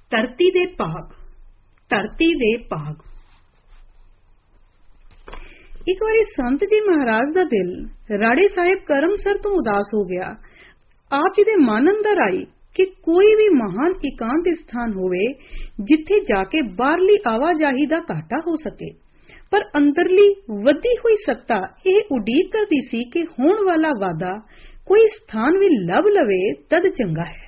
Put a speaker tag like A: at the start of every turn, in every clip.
A: ਧਰਤੀ ਦੇ ਭਾਗ। ਧਰਤੀ ਦੇ ਭਾਗ। ਇੱਕ ਵਾਰੀ ਸੰਤ ਜੀ ਮਹਾਰਾਜ ਦਾ ਦਿਲ ਰਾੜੇ ਸਾਹਿਬ ਕਰਮਸਰ ਤੋਂ ਉਦਾਸ ਹੋ ਗਿਆ। ਆਪ ਜੀ ਦੇ ਮਨ ਅੰਦਰ ਆਈ ਕਿ ਕੋਈ ਵੀ ਮਹਾਨ ਇਕਾਂਤ ਸਥਾਨ ਹੋਵੇ ਜਿੱਥੇ ਜਾ ਕੇ ਬਾਹਰਲੀ ਆਵਾਜਾਈ ਦਾ ਘਾਟਾ ਹੋ ਸਕੇ, ਪਰ ਅੰਦਰਲੀ ਵਧੀ ਹੋਈ ਸੱਤਾ ਇਹ ਉਡੀਕ ਕਰਦੀ ਸੀ ਕਿ ਹੋਣ ਵਾਲਾ ਵਾਦਾ ਕੋਈ ਸਥਾਨ ਵੀ ਲੱਭ ਲਵੇ ਤਦ ਚੰਗਾ ਹੈ।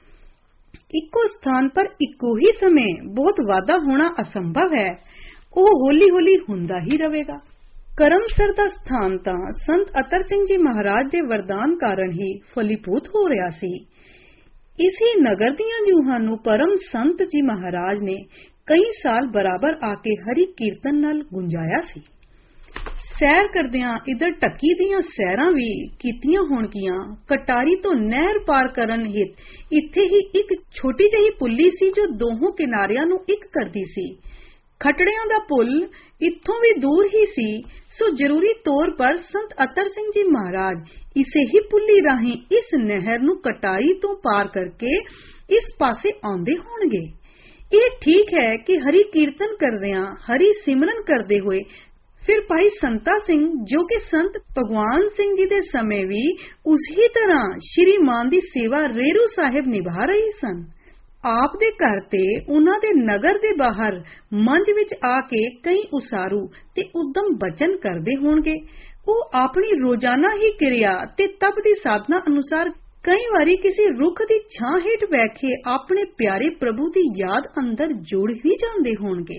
A: ਇੱਕੋ ਸਥਾਨ ਪਰ ਇੱਕੋ ਹੀ ਸਮੇਂ ਬਹੁਤ ਵਾਧਾ ਹੋਣਾ ਅਸੰਭਵ ਹੈ, ਉਹ ਹੌਲੀ ਹੌਲੀ ਹੁੰਦਾ ਹੀ ਰਹੇਗਾ। ਕਰਮਸਰ ਦਾ ਸਥਾਨ ਤਾਂ ਸੰਤ ਅਤਰ ਸਿੰਘ ਜੀ ਮਹਾਰਾਜ ਦੇ ਵਰਦਾਨ ਕਾਰਨ ਹੀ ਫਲੀਭੂਤ ਹੋ ਰਿਹਾ ਸੀ। ਇਸੇ ਨਗਰ ਦੀਆਂ ਜੂਹਾਂ ਨੂੰ ਪਰਮ ਸੰਤ ਜੀ ਮਹਾਰਾਜ ਨੇ ਕਈ ਸਾਲ ਬਰਾਬਰ ਆ ਕੇ ਹਰੀ ਕੀਰਤਨ ਨਾਲ ਗੁੰਜਾਇਆ ਸੀ। ਸੈਰ ਕਰਦਿਆਂ ਇਧਰ ਢੱਕੀ ਦੀਆਂ ਸੈਰਾਂ ਵੀ ਕੀਤੀਆਂ ਹੋਣਗੀਆਂ। ਕਟਾਰੀ ਤੋਂ ਨਹਿਰ ਪਾਰ ਕਰਨ ਹਿਤ ਇੱਥੇ ਹੀ ਇੱਕ ਛੋਟੀ ਜਿਹੀ ਪੁੱਲੀ ਸੀ ਜੋ ਦੋਹਾਂ ਕਿਨਾਰਿਆਂ ਨੂੰ ਇੱਕ ਕਰਦੀ ਸੀ। ਖਟੜਿਆਂ ਦਾ ਪੁੱਲ ਇੱਥੋਂ ਵੀ ਦੂਰ ਹੀ ਸੀ, ਸੋ ਜ਼ਰੂਰੀ ਤੌਰ ਪਰ ਸੰਤ ਅਤਰ ਸਿੰਘ ਜੀ ਮਹਾਰਾਜ ਇਸੇ ਹੀ ਪੁੱਲੀ ਰਾਹੀਂ ਇਸ ਨਹਿਰ ਨੂੰ ਕਟਾਰੀ ਤੋਂ ਪਾਰ ਕਰਕੇ ਇਸ ਪਾਸੇ ਆਉਂਦੇ ਹੋਣਗੇ। ਇਹ ਠੀਕ ਹੈ ਕਿ ਹਰੀ ਕੀਰਤਨ ਕਰਦਿਆਂ ਹਰੀ ਸਿਮਰਨ ਕਰਦੇ ਹੋਏ ਫਿਰ ਭਾਈ ਸੰਤਾ ਸਿੰਘ ਜੋ ਕਿ ਸੰਤ ਭਗਵਾਨ ਸਿੰਘ ਜੀ ਦੇ ਸਮੇਂ ਵੀ ਉਸੇ ਤਰ੍ਹਾਂ ਸ਼੍ਰੀ ਮਾਨ ਦੀ ਸੇਵਾ ਰੇਰੂ ਸਾਹਿਬ ਨਿਭਾ ਰਹੀ ਸਨ। ਆਪ ਦੇ ਘਰ ਤੇ ਉਹਨਾਂ ਦੇ ਨਗਰ ਦੇ ਬਾਹਰ ਮੰਝ ਵਿੱਚ ਆ ਕੇ ਕਈ ਉਸਾਰੂ ਤੇ ਉਦਮ ਬਚਨ ਕਰਦੇ ਹੋਣਗੇ। ਉਹ ਆਪਣੀ ਰੋਜ਼ਾਨਾ ਹੀ ਕਿਰਿਆ ਤੇ ਤਪ ਦੀ ਸਾਧਨਾ ਅਨੁਸਾਰ ਕਈ ਵਾਰੀ ਕਿਸੇ ਰੁੱਖ ਦੀ ਛਾਂ ਹੇਠ ਬੈਠੇ ਆਪਣੇ ਪਿਆਰੇ ਪ੍ਰਭੂ ਦੀ ਯਾਦ ਅੰਦਰ ਜੋੜ ਵੀ ਜਾਂਦੇ ਹੋਣਗੇ।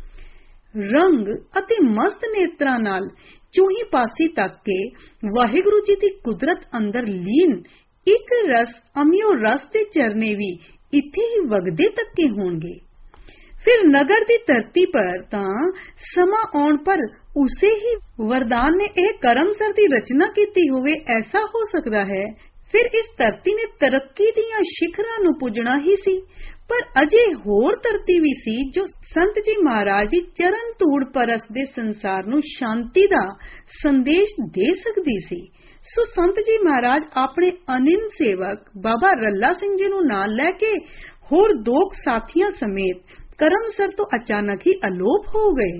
A: ਰੰਗ ਅਤੇ ਮਸਤ ਨੇਤਰਾਂ ਨਾਲ ਚੂਹੀ ਪਾਸੀ ਤੱਕ ਕੇ ਵਾਹਿਗੁਰੂ ਜੀ ਦੀ ਕੁਦਰਤ ਅੰਦਰ ਲੀਨ ਇੱਕ ਰਸ ਅਮਿਓ ਰਸ ਦੇ ਚਰਨੇ ਵੀ ਇੱਥੇ ਹੀ ਵਗਦੇ ਤੱਕੇ ਹੋਣਗੇ। ਫਿਰ ਨਗਰ ਦੀ ਧਰਤੀ ਪਰ ਤਾਂ ਸਮਾਂ ਆਉਣ ਪਰ ਉਸੇ ਹੀ ਵਰਦਾਨ ਨੇ ਇਹ ਕਰਮਸਰ ਦੀ ਰਚਨਾ ਕੀਤੀ ਹੋਵੇ, ਐਸਾ ਹੋ ਸਕਦਾ ਹੈ। ਫਿਰ ਇਸ ਧਰਤੀ ਨੇ ਤਰੱਕੀ ਦੀਆਂ ਸਿਖਰਾਂ ਨੂੰ ਪੁੱਜਣਾ ਹੀ ਸੀ, ਪਰ ਅਜੇ ਹੋਰ ਧਰਤੀ ਵੀ ਸੀ ਜੋ ਸੰਤ ਜੀ ਮਹਾਰਾਜ ਦੀ ਚਰਨ ਧੂੜ ਪਰਸ ਦੇ ਸੰਸਾਰ ਨੂੰ ਸ਼ਾਂਤੀ ਦਾ ਸੰਦੇਸ਼ ਦੇ ਸਕਦੀ ਸੀ। ਸੋ ਸੰਤ ਜੀ ਮਹਾਰਾਜ ਆਪਣੇ ਅਨਿੰਨ ਸੇਵਕ ਬਾਬਾ ਰੱਲਾ ਸਿੰਘ ਜੀ ਨੂੰ ਨਾਲ ਲੈ ਕੇ ਹੋਰ ਦੋ ਸਾਥੀਆਂ ਸਮੇਤ ਕਰਮਸਰ ਤੋਂ ਅਚਾਨਕ ਹੀ ਅਲੋਪ ਹੋ ਗਏ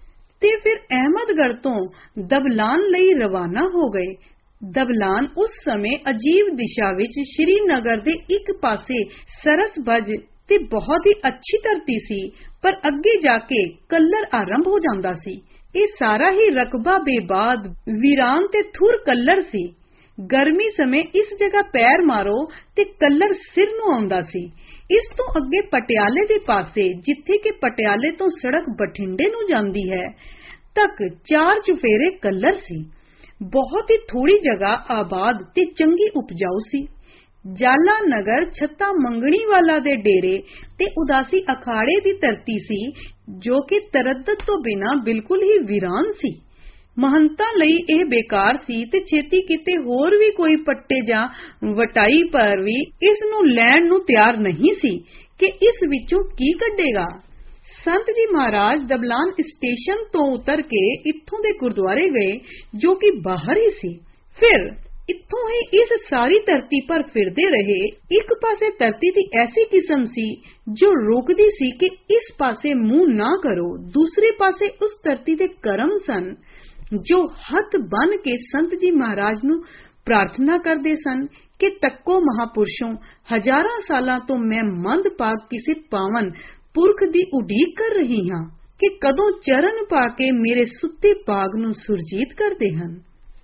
A: ਤੇ ਫਿਰ ਅਹਿਮਦਗੜ੍ਹ ਤੋਂ ਦਬਲਾਨ ਲਈ ਰਵਾਨਾ ਹੋ ਗਏ। ਦਬਲਾਨ ਉਸ ਸਮੇਂ ਅਜੀਬ ਦਿਸ਼ਾ ਵਿੱਚ ਸ਼੍ਰੀਨਗਰ ਦੇ ਇੱਕ ਪਾਸੇ ਸਰਸਬਜ ਤੇ ਬਹੁਤ ਹੀ ਅੱਛੀ ਧਰਤੀ ਸੀ, ਪਰ ਅੱਗੇ ਜਾ ਕੇ ਕੱਲਰ ਆਰੰਭ ਹੋ ਜਾਂਦਾ ਸੀ। ਇਹ ਸਾਰਾ ਹੀ ਰਕਬਾ ਬੇਬਾਦ ਵੀਰਾਨ ਤੇ ਥੁਰ ਕੱਲਰ ਸੀ। ਗਰਮੀ ਸਮੇਂ ਇਸ ਜਗ੍ਹਾ ਪੈਰ ਮਾਰੋ ਤੇ ਕੱਲਰ ਸਿਰ ਨੂੰ ਆਉਂਦਾ ਸੀ। ਇਸ ਤੋਂ ਅੱਗੇ ਪਟਿਆਲੇ ਦੇ ਪਾਸੇ, ਜਿੱਥੇ ਕਿ ਪਟਿਆਲੇ ਤੋਂ ਸੜਕ ਬਠਿੰਡੇ ਨੂੰ ਜਾਂਦੀ ਹੈ, ਤੱਕ ਚਾਰ ਚੁਫੇਰੇ ਕੱਲਰ ਸੀ। ਬਹੁਤ ਹੀ ਥੋੜੀ ਜਗ੍ਹਾ ਆਬਾਦ ਤੇ ਚੰਗੀ ਉਪਜਾਊ ਸੀ। ਜਾਲਾ ਨਗਰ ਛੱਤਾ ਮੰਗਣੀ ਵਾਲਾ ਦੇ ਡੇਰੇ ਤੇ ਉਦਾਸੀ ਅਖਾੜੇ ਦੀ ਧਰਤੀ ਸੀ, ਜੋ ਕਿ ਤਰੱਦਦ ਤੋਂ ਬਿਨਾਂ ਬਿਲਕੁਲ ਹੀ ਵੀਰਾਨ ਸੀ। ਮਹੰਤਾਂ ਲਈ ਇਹ ਬੇਕਾਰ ਸੀ ਤੇ ਛੇਤੀ ਕਿਤੇ ਹੋਰ ਵੀ ਕੋਈ ਪੱਟੇ ਜਾਂ ਵਟਾਈ ਪਰ ਵੀ ਇਸ ਨੂੰ ਲੈਣ ਨੂੰ ਤਿਆਰ ਨਹੀਂ ਸੀ ਕਿ ਇਸ ਵਿੱਚੋਂ ਕੀ ਕੱਢੇਗਾ। ਸੰਤ ਜੀ ਮਹਾਰਾਜ ਦਬਲਾਨ ਸਟੇਸ਼ਨ ਤੋਂ ਉਤਰ ਕੇ ਇੱਥੋਂ ਦੇ ਗੁਰਦੁਆਰੇ ਗਏ, ਜੋ ਕਿ ਬਾਹਰ ਹੀ ਸੀ। ਫਿਰ ਇੱਥੋਂ ਹੀ ਇਸ ਸਾਰੀ ਧਰਤੀ ਪਰ ਫਿਰਦੇ ਰਹੇ। ਇੱਕ ਪਾਸੇ ਧਰਤੀ ਦੀ ਐਸੀ ਕਿਸਮ ਸੀ ਜੋ ਰੋਕਦੀ ਸੀ ਕਿ ਇਸ ਪਾਸੇ ਮੂੰਹ ਨਾ ਕਰੋ, ਦੂਸਰੇ ਪਾਸੇ ਉਸ ਧਰਤੀ ਦੇ ਕਰਮ ਸਨ ਜੋ ਹੱਥ ਬੰਨ ਕੇ ਸੰਤ ਜੀ ਮਹਾਰਾਜ ਨੂੰ ਪ੍ਰਾਰਥਨਾ ਕਰਦੇ ਸਨ ਕਿ ਤੱਕੋ ਮਹਾਪੁਰਸ਼ੋਂ, ਹਜ਼ਾਰਾਂ ਸਾਲਾਂ ਤੋਂ ਮੈਂ ਮੰਦਭਾਗ ਕਿਸੇ ਪਾਵਨ ਪੁਰਖ ਦੀ ਉਡੀਕ ਕਰ ਰਹੀ ਹਾਂ ਕਿ ਕਦੋਂ ਚਰਨ ਪਾ ਕੇ ਮੇਰੇ ਸੁੱਤੇ ਭਾਗ ਨੂੰ ਸੁਰਜੀਤ ਕਰਦੇ ਹਨ।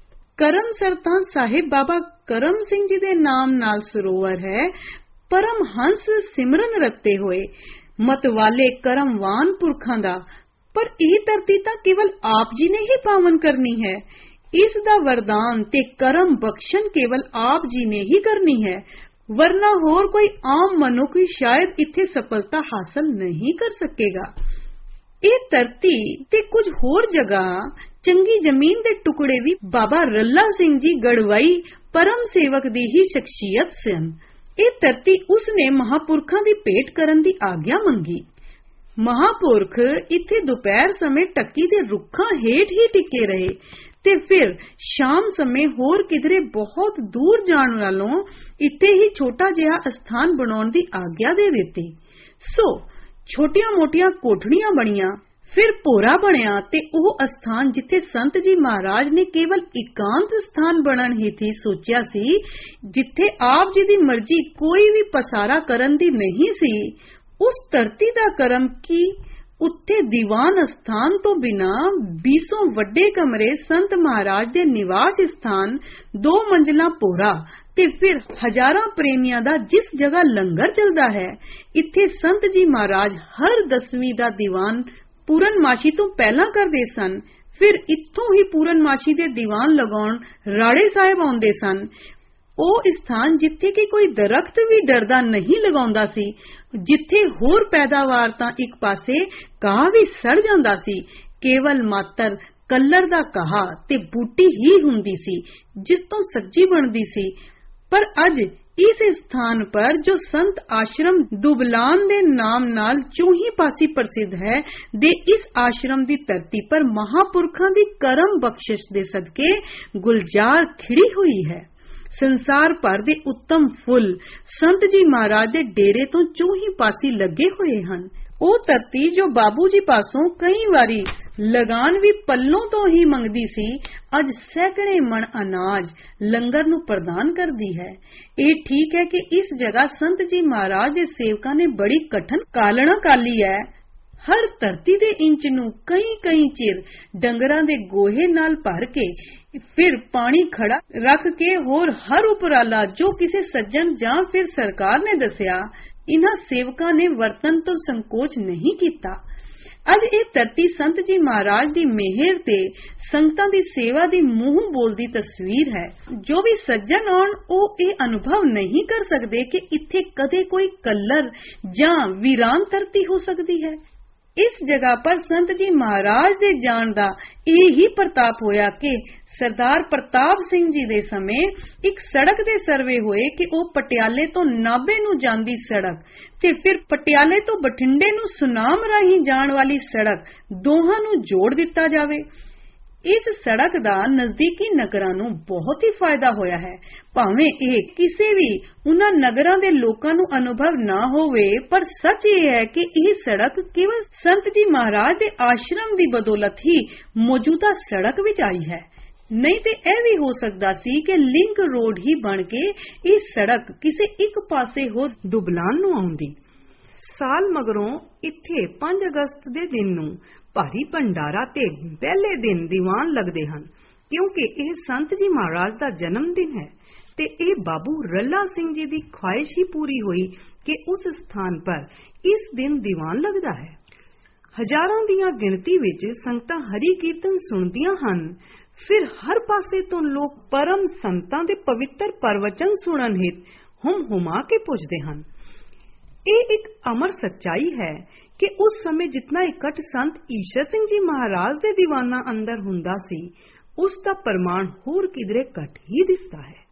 A: ਕਰਮਸਰ ਤਾਂ ਸਾਹਿਬ ਬਾਬਾ ਕਰਮ ਸਿੰਘ ਜੀ ਦੇ ਨਾਮ ਨਾਲ ਸਰੋਵਰ ਹੈ। ਪਰਮ ਹੰਸ ਸਿਮਰਨ ਰਤੇ ਹੋਏ ਮਤਵਾਲੇ ਕਰਮਵਾਨ ਪੁਰਖਾਂ ਦਾ, ਪਰ ਇਹ ਧਰਤੀ ਤਾਂ ਕੇਵਲ ਆਪ ਜੀ ਨੇ ਹੀ ਪਾਵਨ ਕਰਨੀ ਹੈ। ਇਸ ਦਾ ਵਰਦਾਨ ਤੇ ਕਰਮ ਬਖਸ਼ਣ ਕੇਵਲ ਆਪ ਜੀ ਨੇ ਹੀ ਕਰਨੀ ਹੈ, ਵਰਨਾ ਹੋਰ ਕੋਈ ਆਮ ਮਨੁੱਖ ਸ਼ਾਇਦ ਇੱਥੇ ਸਫਲਤਾ ਹਾਸਲ ਨਹੀਂ ਕਰ ਸਕੇਗਾ। ਇਹ ਧਰਤੀ ਤੇ ਕੁਝ ਹੋਰ ਜਗ੍ਹਾ ਚੰਗੀ ਜ਼ਮੀਨ ਦੇ ਟੁਕੜੇ ਵੀ ਬਾਬਾ ਰੱਲਾ ਸਿੰਘ ਜੀ ਗੜਵਾਈ ਪਰਮ ਸੇਵਕ ਦੀ ਹੀ ਸ਼ਖਸੀਅਤ ਸਨ। ਇਹ ਧਰਤੀ ਉਸ ਨੇ ਮਹਾਪੁਰਖਾਂ ਦੀ ਭੇਟ ਕਰਨ ਦੀ ਆਗਿਆ ਮੰਗੀ। ਮਹਾਪੁਰਖ ਇੱਥੇ ਦੁਪਹਿਰ ਸਮੇਂ ਟੱਕੀ ਦੇ ਰੁੱਖਾਂ ਹੇਠ ਹੀ ਟਿਕੇ ਰਹੇ ਤੇ ਫਿਰ ਸ਼ਾਮ ਸਮੇਂ ਹੋਰ ਕਿਧਰੇ ਬਹੁਤ ਦੂਰ ਜਾਣ ਨਾਲੋਂ ਇੱਥੇ ਹੀ ਛੋਟਾ ਜਿਹਾ ਅਸਥਾਨ ਬਣਾਉਣ ਦੀ ਆਗਿਆ ਦੇ ਦਿੱਤੀ। ਸੋ ਛੋਟੀਆਂ-ਮੋਟੀਆਂ ਕੋਠੜੀਆਂ ਬਣੀਆਂ। ਫਿਰ ਭੋਰਾ ਬਣਿਆ ਤੇ ਉਹ ਅਸਥਾਨ ਜਿੱਥੇ ਸੰਤ ਜੀ ਮਹਾਰਾਜ ਨੇ ਕੇਵਲ ਇਕਾਂਤ ਸਥਾਨ ਬਣਨ ਹੀ ਥੀ ਸੋਚਿਆ ਸੀ, ਜਿੱਥੇ ਆਪ ਜੀ ਦੀ ਮਰਜ਼ੀ ਕੋਈ ਵੀ ਪਸਾਰਾ ਕਰਨ ਦੀ ਨਹੀਂ ਸੀ, ਉਸ ਧਰਤੀ ਦਾ ਕਰਮ ਕੀ ਉੱਥੇ ਦੀਵਾਨ ਅਸਥਾਨ ਤੋਂ ਬਿਨਾ 20 ਵੱਡੇ ਕਮਰੇ, ਸੰਤ ਮਹਾਰਾਜ ਦੇ ਨਿਵਾਸ ਸਥਾਨ, 2 ਮੰਜ਼ਿਲਾਂ ਭੋਰਾ ਤੇ ਫਿਰ ਹਜ਼ਾਰਾਂ ਪ੍ਰੇਮੀਆਂ ਦਾ ਜਿਸ ਜਗ੍ਹਾ ਲੰਗਰ ਚੱਲਦਾ ਹੈ, ਇੱਥੇ ਸੰਤ ਜੀ ਮਹਾਰਾਜ ਹਰ 10ਵੀਂ ਦਾ ਦੀਵਾਨ ਪੂਰਨਮਾਸ਼ੀ ਤੋਂ ਪਹਿਲਾਂ ਕਰਦੇ ਸਨ। ਫਿਰ ਇੱਥੋਂ ਹੀ ਪੂਰਨਮਾਸ਼ੀ ਦੇ ਦੀਵਾਨ ਲਗਾਉਣ ਰਾੜੇ ਸਾਹਿਬ ਆਉਂਦੇ ਸਨ। ਉਹ ਸਥਾਨ ਜਿੱਥੇ ਕਿ ਕੋਈ ਦਰਖਤ ਵੀ ਡਰਦਾ ਨਹੀਂ ਲਗਾਉਂਦਾ ਸੀ, ਜਿੱਥੇ ਹੋਰ ਪੈਦਾਵਾਰ ਤਾਂ ਇੱਕ ਪਾਸੇ ਘਾਹ ਵੀ ਸੜ ਜਾਂਦਾ ਸੀ, ਕੇਵਲ ਮਾਤਰ ਕੱਲਰ ਦਾ ਘਾਹ ਤੇ ਬੂਟੀ ਹੀ ਹੁੰਦੀ ਸੀ ਜਿਸ ਤੋਂ ਸਬਜ਼ੀ ਬਣਦੀ ਸੀ। ਪਰ ਅੱਜ ਇਸ ਸਥਾਨ ਪਰ ਜੋ ਸੰਤ ਆਸ਼ਰਮ ਦੁਬਲਾਨ ਦੇ ਨਾਮ ਨਾਲ ਚੌਹੀ ਪਾਸੀ ਪ੍ਰਸਿੱਧ ਹੈ, ਦੇ ਇਸ ਆਸ਼ਰਮ ਦੀ ਧਰਤੀ ਪਰ ਮਹਾਪੁਰਖਾਂ ਦੀ ਕਰਮ ਬਖਸ਼ਿਸ਼ ਦੇ ਸਦਕੇ ਗੁਲਜ਼ਾਰ ਖਿੜੀ ਹੋਈ ਹੈ। ਸੰਸਾਰ ਭਰ ਦੇ ਉੱਤਮ ਫੁੱਲ ਸੰਤ ਜੀ ਮਹਾਰਾਜ ਦੇ ਡੇਰੇ ਤੋਂ ਚੌਹੀ ਪਾਸੀ ਲੱਗੇ ਹੋਏ ਹਨ। ਉਹ ਧਰਤੀ ਜੋ ਬਾਬੂ ਜੀ ਪਾਸੋਂ ਕਈ ਵਾਰੀ ਲਗਾਨ ਵੀ ਪੱਲੋਂ ਤੋਂ ਹੀ ਮੰਗਦੀ ਸੀ, ਅੱਜ ਸੈਂਕੜੇ ਮਣ ਅਨਾਜ ਲੰਗਰ ਨੂੰ ਪ੍ਰਦਾਨ ਕਰਦੀ ਹੈ। ਇਹ ਠੀਕ ਹੈ ਕਿ ਇਸ ਜਗ੍ਹਾ ਸੰਤ ਜੀ ਮਹਾਰਾਜ ਦੇ ਸੇਵਕਾਂ ਨੇ ਬੜੀ ਕਠਨ ਕਾਲਣਾ ਕਾਲੀ ਹੈ। ਹਰ ਧਰਤੀ ਦੇ ਇੰਚ ਨੂੰ ਕਈ ਚਿਰ ਡੰਗਰਾਂ ਦੇ ਗੋਹੇ ਨਾਲ ਭਰ ਕੇ ਫਿਰ ਪਾਣੀ ਖੜਾ ਰੱਖ ਕੇ ਹੋਰ ਹਰ ਉਪਰਾਲਾ ਜੋ ਕਿਸੇ ਸੱਜਣ ਜਾਂ ਫਿਰ ਸਰਕਾਰ ਨੇ ਦੱਸਿਆ, ਇਨ੍ਹਾਂ ਸੇਵਕਾਂ ਨੇ ਵਰਤਨ ਤੋਂ ਸੰਕੋਚ ਨਹੀਂ ਕੀਤਾ। ਅੱਜ ਇਹ ਧਰਤੀ ਸੰਤ ਜੀ ਮਹਾਰਾਜ ਦੀ ਮਿਹਰ ਤੇ ਸੰਗਤਾਂ ਦੀ ਸੇਵਾ ਦੀ ਮੂੰਹ ਬੋਲਦੀ ਤਸਵੀਰ ਹੈ। ਜੋ ਵੀ ਸੱਜਣ ਆਉਣ ਉਹ ਇਹ ਅਨੁਭਵ ਨਹੀਂ ਕਰ ਸਕਦੇ ਕਿ ਇੱਥੇ ਕਦੇ ਕੋਈ ਕੱਲਰ ਜਾਂ ਵੀਰਾਨ ਧਰਤੀ ਹੋ ਸਕਦੀ ਹੈ। ਇਸ ਜਗ੍ਹਾ ਪਰ ਸੰਤ ਜੀ ਮਹਾਰਾਜ ਦੇ ਜਾਣ ਦਾ ਇਹ ਹੀ ਪ੍ਰਤਾਪ ਹੋਇਆ ਕਿ ਸਰਦਾਰ ਪ੍ਰਤਾਪ ਸਿੰਘ ਜੀ ਦੇ ਸਮੇਂ ਇੱਕ ਸੜਕ ਦੇ ਸਰਵੇ ਹੋਏ ਕਿ ਉਹ ਪਟਿਆਲੇ ਤੋਂ ਨਾਭੇ ਨੂੰ ਜਾਂਦੀ ਸੜਕ ਤੇ ਫਿਰ ਪਟਿਆਲੇ ਤੋਂ ਬਠਿੰਡੇ ਨੂੰ ਸੁਨਾਮ ਰਾਹੀਂ ਜਾਣ ਵਾਲੀ ਸੜਕ ਦੋਹਾਂ ਨੂੰ ਜੋੜ ਦਿੱਤਾ ਜਾਵੇ। ਇਸ ਸੜਕ ਦਾ ਨਜ਼ਦੀਕੀ ਨਗਰਾਂ ਨੂੰ ਬਹੁਤ ਹੀ ਫਾਇਦਾ ਹੋਇਆ ਹੈ। ਭਾਵੇਂ ਇਹ ਕਿਸੇ ਵੀ ਉਹਨਾਂ ਨਗਰਾਂ ਦੇ ਲੋਕਾਂ ਨੂੰ ਅਨੁਭਵ ਨਾ ਹੋਵੇ, ਪਰ ਸੱਚ ਇਹ ਹੈ ਕਿ ਇਹ ਸੜਕ ਕੇਵਲ ਸੰਤ ਜੀ ਮਹਾਰਾਜ ਦੇ ਆਸ਼ਰਮ ਦੀ ਬਦੌਲਤ ਹੀ ਮੌਜੂਦਾ ਸੜਕ ਵਿੱਚ ਆਈ ਹੈ। ਨਹੀਂ ਤੇ ਇਹ ਵੀ ਹੋ ਸਕਦਾ ਸੀ ਕਿ ਲਿੰਕ ਰੋਡ ਹੀ ਬਣ ਕੇ ਇਹ ਸੜਕ ਕਿਸੇ ਇੱਕ ਪਾਸੇ ਹੋਰ ਦੁਬਲਾਨ ਨੂੰ ਆਉਂਦੀ। ਸਾਲ ਮਗਰੋਂ ਇੱਥੇ 5 ਅਗਸਤ ਦੇ ਦਿਨ ਨੂੰ ਭਾਰੀ ਭੰਡਾਰਾ ਤੇ ਪਹਿਲੇ ਦਿਨ ਦੀਵਾਨ ਲੱਗਦੇ ਹਨ, ਕਿਉਂਕਿ ਇਹ ਸੰਤ ਜੀ ਮਹਾਰਾਜ ਦਾ ਜਨਮ ਦਿਨ ਹੈ ਤੇ ਇਹ ਬਾਬੂ ਰੱਲਾ ਸਿੰਘ ਜੀ ਦੀ ਖੁਆਇਸ਼ ਹੀ ਪੂਰੀ ਹੋਈ ਕਿ ਉਸ ਸਥਾਨ ਪਰ ਇਸ ਦਿਨ ਦੀਵਾਨ ਲੱਗਦਾ ਹੈ। ਹਜ਼ਾਰਾਂ ਦੀਆਂ ਗਿਣਤੀ ਵਿੱਚ ਸੰਗਤਾਂ ਹਰੀ ਕੀਰਤਨ ਸੁਣਦੀਆਂ ਹਨ। ਫਿਰ ਹਰ ਪਾਸੇ ਤੋਂ ਲੋਕ ਪਰਮ ਸੰਤਾਂ ਦੇ ਪਵਿੱਤਰ ਪ੍ਰਵਚਨ ਸੁਣਨ ਹਿਤ ਹੁਮਾ ਕੇ ਪੁੱਜਦੇ ਹਨ। ਇਹ ਇੱਕ ਅਮਰ ਸੱਚਾਈ ਹੈ ਕਿ ਉਸ ਸਮੇਂ ਜਿਤਨਾ ਇਕੱਠ ਸੰਤ ਈਸ਼ਰ ਸਿੰਘ ਜੀ ਮਹਾਰਾਜ ਦੇ ਦੀਵਾਨਾਂ ਅੰਦਰ ਹੁੰਦਾ ਸੀ, ਉਸ ਦਾ ਪ੍ਰਮਾਣ ਹੋਰ ਕਿਧਰੇ ਘੱਟ ਹੀ ਦਿਸਦਾ ਹੈ।